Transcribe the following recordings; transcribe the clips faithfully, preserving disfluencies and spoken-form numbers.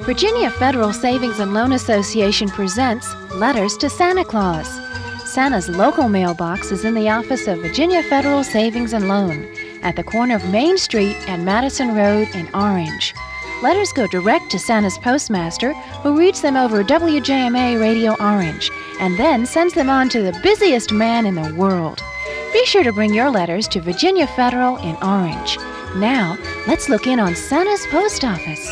Virginia Federal Savings and Loan Association presents Letters to Santa Claus. Santa's local mailbox is in the office of Virginia Federal Savings and Loan at the corner of Main Street and Madison Road in Orange. Letters go direct to Santa's postmaster, who reads them over W J M A Radio Orange and then sends them on to the busiest man in the world. Be sure to bring your letters to Virginia Federal in Orange. Now, let's look in on Santa's post office.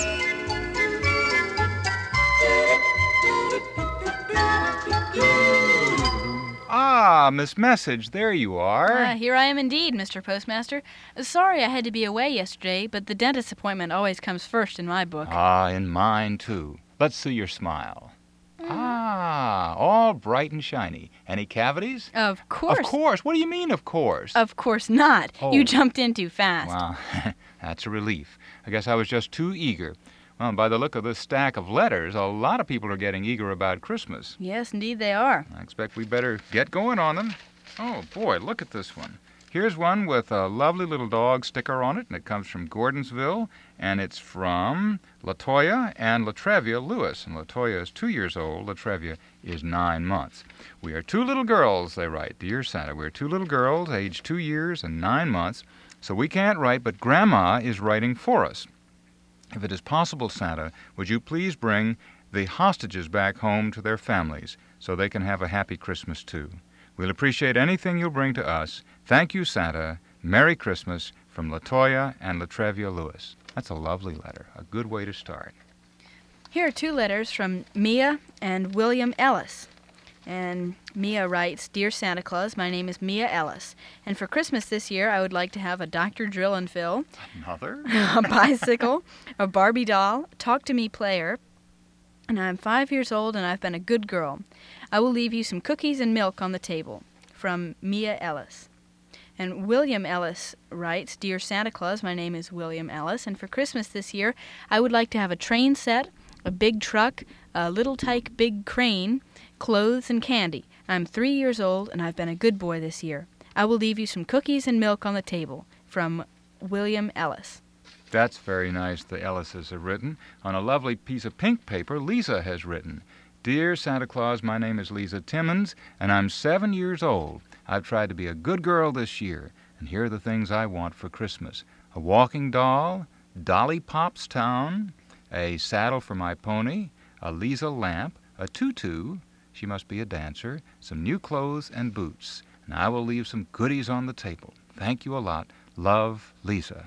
Ah, Miss Message, there you are. Uh, here I am indeed, Mister Postmaster. Sorry I had to be away yesterday, but the dentist appointment always comes first in my book. Ah, in mine, too. Let's see your smile. Mm. Ah, all bright and shiny. Any cavities? Of course. Of course. What do you mean, of course? Of course not. Oh. You jumped in too fast. Well, that's a relief. I guess I was just too eager. Well, by the look of this stack of letters, a lot of people are getting eager about Christmas. Yes, indeed they are. I expect we better get going on them. Oh, boy, look at this one. Here's one with a lovely little dog sticker on it, and it comes from Gordonsville, and it's from Latoya and Latrevia Lewis. And Latoya is two years old. Latrevia is nine months. We are two little girls, they write. Dear Santa, we're two little girls, aged two years and nine months, so we can't write, but Grandma is writing for us. If it is possible, Santa, would you please bring the hostages back home to their families so they can have a happy Christmas, too? We'll appreciate anything you'll bring to us. Thank you, Santa. Merry Christmas from Latoya and Latrevia Lewis. That's a lovely letter, a good way to start. Here are two letters from Mia and William Ellis. And Mia writes, Dear Santa Claus, my name is Mia Ellis, and for Christmas this year I would like to have a Doctor Drill and Fill, Another? a bicycle, a Barbie doll, a Talk to Me player, and I'm five years old and I've been a good girl. I will leave you some cookies and milk on the table. From Mia Ellis. And William Ellis writes, Dear Santa Claus, my name is William Ellis, and for Christmas this year I would like to have a train set, a big truck, a little tyke big crane, clothes and candy. I'm three years old and I've been a good boy this year. I will leave you some cookies and milk on the table. From William Ellis. That's very nice, the Ellises have written. On a lovely piece of pink paper, Lisa has written, Dear Santa Claus, my name is Lisa Timmons, and I'm seven years old. I've tried to be a good girl this year, and here are the things I want for Christmas. A walking doll, Dolly Pop's Town, a saddle for my pony, a Lisa lamp, a tutu, she must be a dancer, some new clothes and boots, and I will leave some goodies on the table. Thank you a lot. Love, Lisa.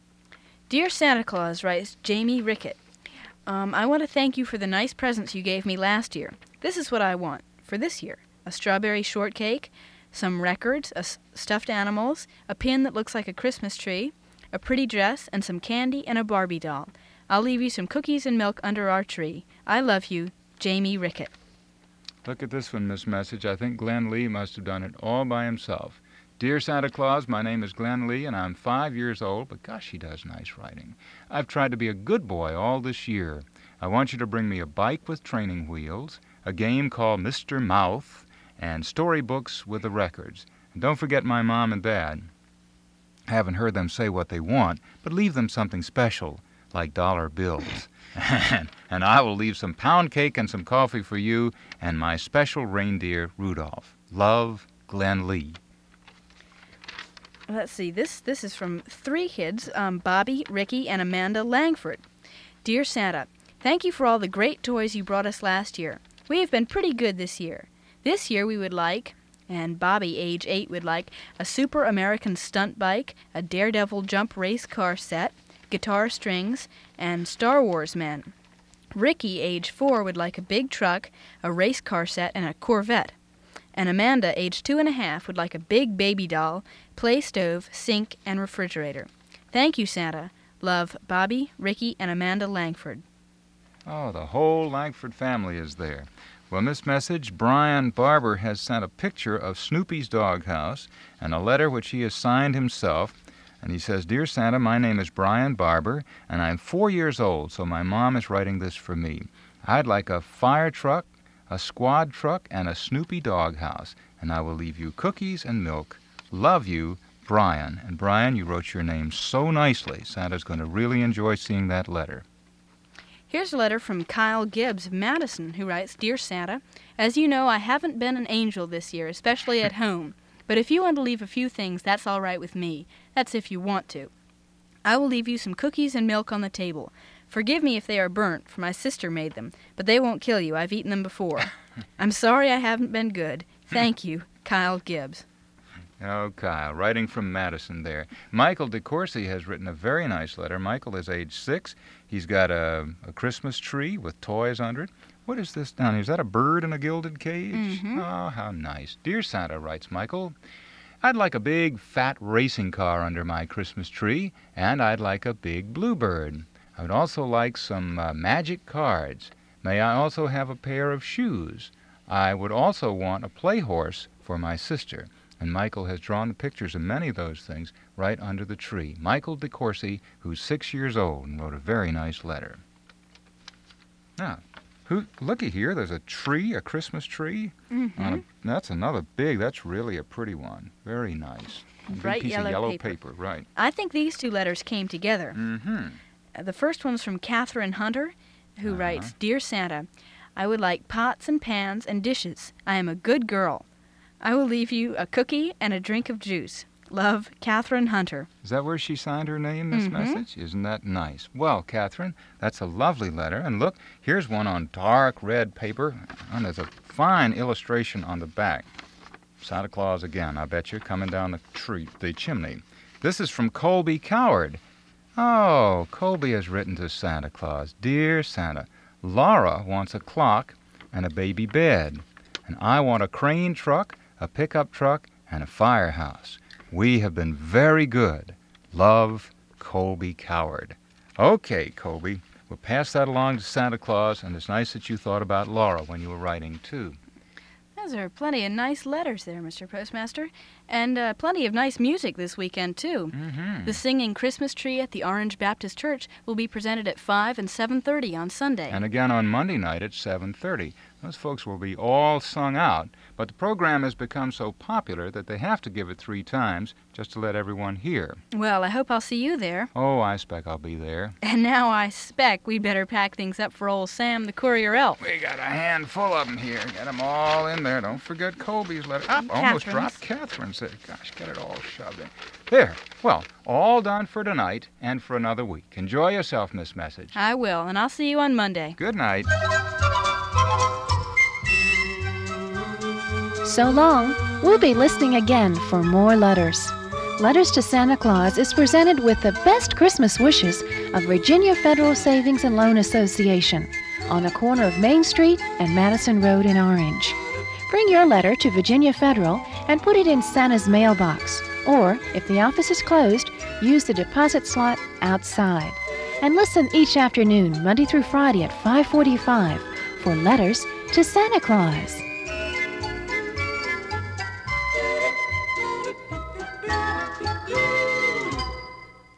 Dear Santa Claus, writes Jamie Rickett, um, I want to thank you for the nice presents you gave me last year. This is what I want for this year. A strawberry shortcake, some records, a s- stuffed animals, a pin that looks like a Christmas tree, a pretty dress, and some candy and a Barbie doll. I'll leave you some cookies and milk under our tree. I love you, Jamie Rickett. Look at this one, Miss Message. I think Glenn Lee must have done it all by himself. Dear Santa Claus, my name is Glenn Lee, and I'm five years old, but gosh, he does nice writing. I've tried to be a good boy all this year. I want you to bring me a bike with training wheels, a game called Mister Mouth, and storybooks with the records. And don't forget my mom and dad. I haven't heard them say what they want, but leave them something special, like dollar bills. and, and I will leave some pound cake and some coffee for you and my special reindeer, Rudolph. Love, Glenn Lee. Let's see, this this is from three kids, um, Bobby, Ricky, and Amanda Langford. Dear Santa, thank you for all the great toys you brought us last year. We have been pretty good this year. This year we would like, and Bobby, age eight, would like, a Super American stunt bike, a Daredevil jump race car set, guitar strings, and Star Wars men. Ricky, age four, would like a big truck, a race car set, and a Corvette. And Amanda, age two and a half, would like a big baby doll, play stove, sink, and refrigerator. Thank you, Santa. Love, Bobby, Ricky, and Amanda Langford. Oh, the whole Langford family is there. Well, Miss Message, Brian Barber has sent a picture of Snoopy's doghouse and a letter which he has signed himself. And he says, Dear Santa, my name is Brian Barber, and I'm four years old, so my mom is writing this for me. I'd like a fire truck, a squad truck, and a Snoopy doghouse, and I will leave you cookies and milk. Love you, Brian. And Brian, you wrote your name so nicely. Santa's going to really enjoy seeing that letter. Here's a letter from Kyle Gibbs of Madison, who writes, Dear Santa, as you know, I haven't been an angel this year, especially at home. But if you want to leave a few things, that's all right with me. That's if you want to. I will leave you some cookies and milk on the table. Forgive me if they are burnt, for my sister made them, but they won't kill you. I've eaten them before. I'm sorry I haven't been good. Thank you, Kyle Gibbs. Oh, Kyle, writing from Madison there. Michael DeCourcy has written a very nice letter. Michael is age six. He's got a, a Christmas tree with toys under it. What is this down here? Is that a bird in a gilded cage? Mm-hmm. Oh, how nice. Dear Santa, writes Michael, I'd like a big, fat racing car under my Christmas tree, and I'd like a big bluebird. I would also like some uh, magic cards. May I also have a pair of shoes? I would also want a play horse for my sister. And Michael has drawn the pictures of many of those things right under the tree. Michael DeCourcy, who's six years old, and wrote a very nice letter. Now, who, looky here, there's a tree, a Christmas tree. Mm-hmm. On a, that's another big, that's really a pretty one. Very nice. A big Bright piece yellow of yellow paper. paper. Right. I think these two letters came together. Mm-hmm. Uh, The first one's from Catherine Hunter, who Uh-huh. writes, Dear Santa, I would like pots and pans and dishes. I am a good girl. I will leave you a cookie and a drink of juice. Love, Catherine Hunter. Is that where she signed her name, this Mhm. message? Isn't that nice? Well, Catherine, that's a lovely letter. And look, here's one on dark red paper, and there's a fine illustration on the back. Santa Claus again, I bet you, coming down the tree, the chimney. This is from Colby Coward. Oh, Colby has written to Santa Claus. Dear Santa, Laura wants a clock and a baby bed, and I want a crane truck, a pickup truck, and a firehouse. We have been very good. Love, Colby Coward. Okay, Colby, we'll pass that along to Santa Claus, and it's nice that you thought about Laura when you were writing, too. Those are plenty of nice letters there, Mister Postmaster. And uh, plenty of nice music this weekend, too. Mm-hmm. The Singing Christmas Tree at the Orange Baptist Church will be presented at five and seven thirty on Sunday. And again on Monday night at seven thirty. Those folks will be all sung out, but the program has become so popular that they have to give it three times just to let everyone hear. Well, I hope I'll see you there. Oh, I expect I'll be there. And now I spec we'd better pack things up for old Sam the Courier Elf. We got a handful of them here. Get them all in there. Don't forget Colby's letter. Up, almost Catherine's. dropped Catherine's. There. Gosh, get it all shoved in. There. Well, all done for tonight and for another week. Enjoy yourself, Miss Message. I will, and I'll see you on Monday. Good night. So long. We'll be listening again for more letters. Letters to Santa Claus is presented with the best Christmas wishes of Virginia Federal Savings and Loan Association on the corner of Main Street and Madison Road in Orange. Bring your letter to Virginia Federal and put it in Santa's mailbox, or, if the office is closed, use the deposit slot outside. And listen each afternoon, Monday through Friday at five forty-five for Letters to Santa Claus.